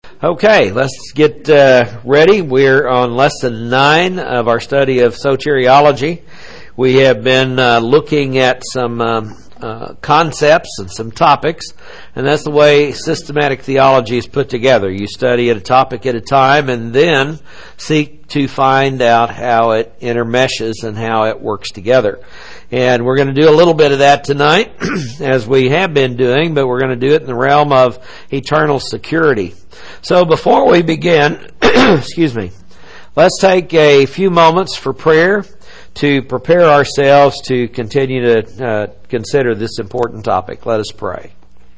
Okay, let's get ready. We're on lesson 9 of our study of soteriology. We have been looking at some concepts and some topics, and that's the way systematic theology is put together. You study a topic at a time and then seek to find out how it intermeshes and how it works together. And we're going to do a little bit of that tonight, as we have been doing, but we're going to do it in the realm of eternal security. So before we begin, let's take a few moments for prayer to prepare ourselves to continue to consider this important topic. Let us pray.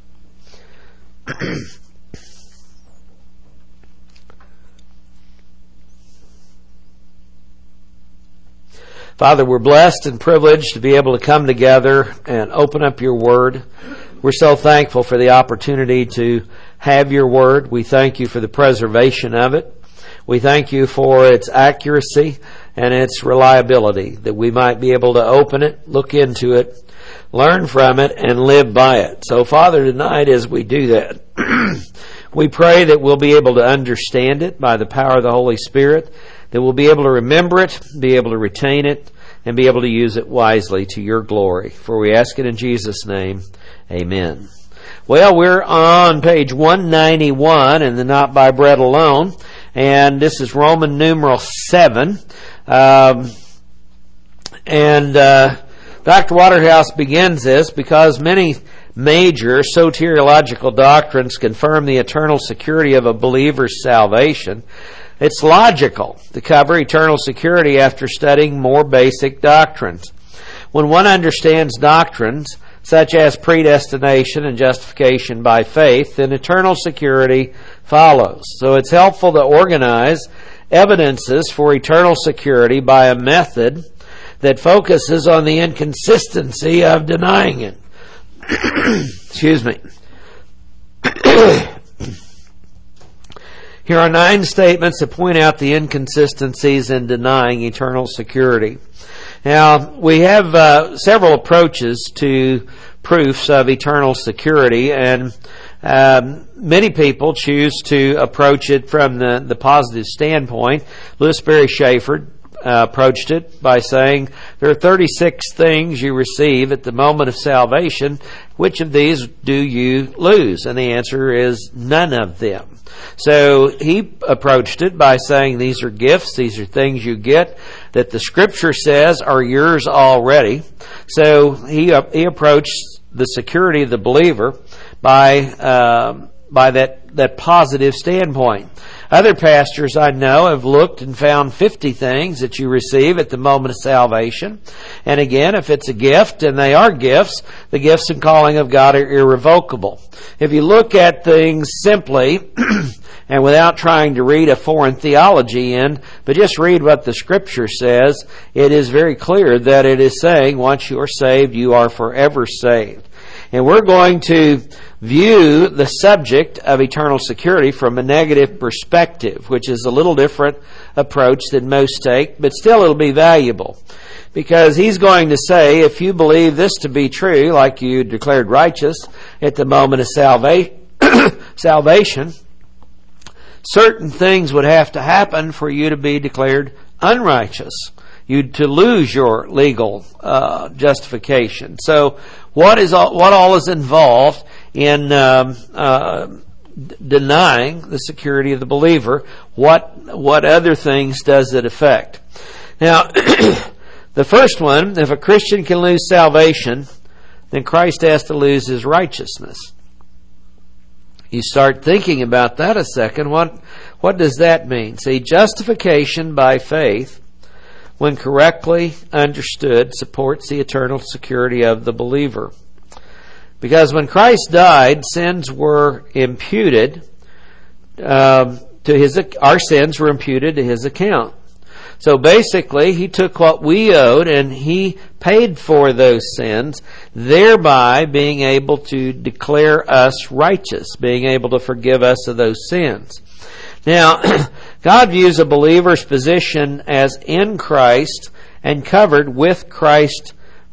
Father, we're blessed and privileged to be able to come together and open up your Word. We're so thankful for the opportunity to have your Word. We thank you for the preservation of it. We thank you for its accuracy and its reliability, that we might be able to open it, look into it, learn from it, and live by it. So, Father, tonight as we do that, we pray that we'll be able to understand it by the power of the Holy Spirit, that we'll be able to remember it, be able to retain it, and be able to use it wisely to your glory. For we ask it in Jesus' name. Amen. Well, we're on page 191 in the Not by Bread Alone, and this is Roman numeral 7. Dr. Waterhouse begins this because many major soteriological doctrines confirm the eternal security of a believer's salvation. It's logical to cover eternal security after studying more basic doctrines. When one understands doctrines such as predestination and justification by faith, then eternal security follows. So it's helpful to organize evidences for eternal security by a method that focuses on the inconsistency of denying it. Excuse me. Here are 9 statements that point out the inconsistencies in denying eternal security. Now, we have several approaches to proofs of eternal security, and many people choose to approach it from the positive standpoint. Louis Berry Schaeffer approached it by saying, there are 36 things you receive at the moment of salvation. Which of these do you lose? And the answer is none of them. So he approached it by saying these are gifts, these are things you get that the Scripture says are yours already. So he approached the security of the believer by that positive standpoint. Other pastors I know have looked and found 50 things that you receive at the moment of salvation. And again, if it's a gift, and they are gifts, the gifts and calling of God are irrevocable. If you look at things simply, and without trying to read a foreign theology in, but just read what the Scripture says, it is very clear that it is saying once you are saved, you are forever saved. And we're going to view the subject of eternal security from a negative perspective, which is a little different approach than most take, but still it'll be valuable. Because he's going to say, if you believe this to be true, like you declared righteous at the moment of salvation, certain things would have to happen for you to be declared unrighteous. You'd to lose your legal justification. So what all is involved in denying the security of the believer? What other things does it affect? Now, the first one, if a Christian can lose salvation, then Christ has to lose his righteousness. You start thinking about that a second. What does that mean? See, justification by faith, when correctly understood, supports the eternal security of the believer. Because when Christ died, sins were imputed our sins were imputed to his account. So basically, he took what we owed and he paid for those sins, thereby being able to declare us righteous, being able to forgive us of those sins. Now, God views a believer's position as in Christ and covered with Christ's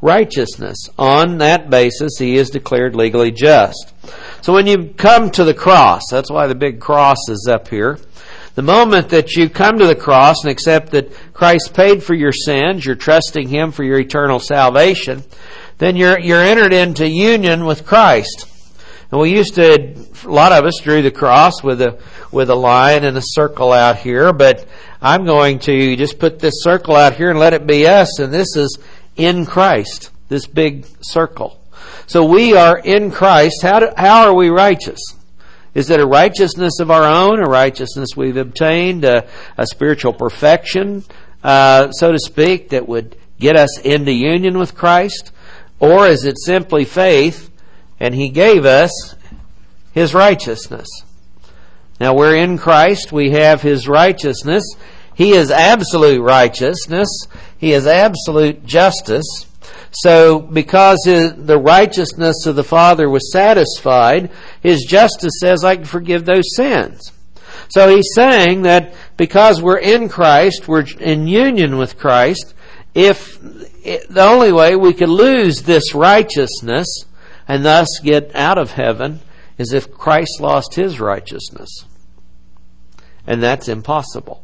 righteousness. On that basis, he is declared legally just. So when you come to the cross, that's why the big cross is up here. The moment that you come to the cross and accept that Christ paid for your sins, you're trusting him for your eternal salvation, then you're entered into union with Christ. And a lot of us drew the cross with a line and a circle out here, but I'm going to just put this circle out here and let it be us, and this is in Christ, this big circle. So we are in Christ. How are we righteous? Is it a righteousness of our own, a righteousness we've obtained, a spiritual perfection, so to speak, that would get us into union with Christ? Or is it simply faith, and he gave us his righteousness? Now we're in Christ, we have his righteousness. He is absolute righteousness. He is absolute justice. So because the righteousness of the Father was satisfied, his justice says, I can forgive those sins. So he's saying that because we're in Christ, we're in union with Christ, if the only way we could lose this righteousness and thus get out of heaven is if Christ lost his righteousness. And that's impossible.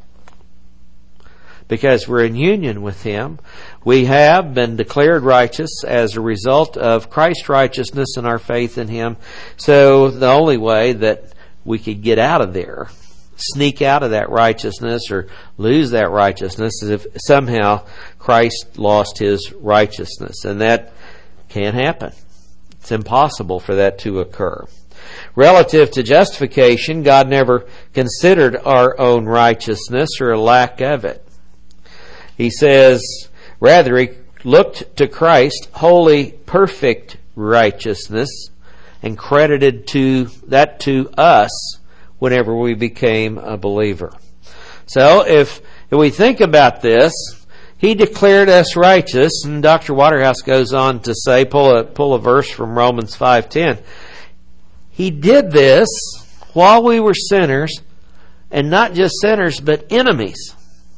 Because we're in union with him, we have been declared righteous as a result of Christ's righteousness and our faith in him. So the only way that we could get out of there, sneak out of that righteousness or lose that righteousness, is if somehow Christ lost his righteousness. And that can't happen. It's impossible for that to occur. Relative to justification, God never considered our own righteousness or a lack of it. He says, rather, he looked to Christ, holy, perfect righteousness, and credited that to us whenever we became a believer. So, if we think about this, he declared us righteous, and Dr. Waterhouse goes on to say, pull a verse from Romans 5:10. He did this while we were sinners, and not just sinners, but enemies.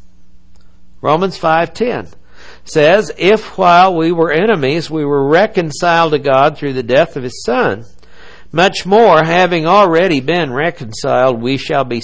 Romans 5:10 says, if while we were enemies, we were reconciled to God through the death of his Son, much more, having already been reconciled, we shall be